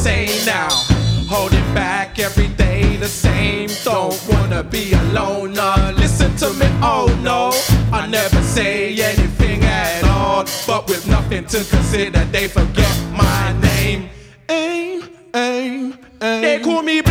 insane now. Holding back every day the same. Don't wanna be alone, listen to me, oh no. I never say anything at all, but with nothing to consider, they forget my name. Aim, aim, aim. They call me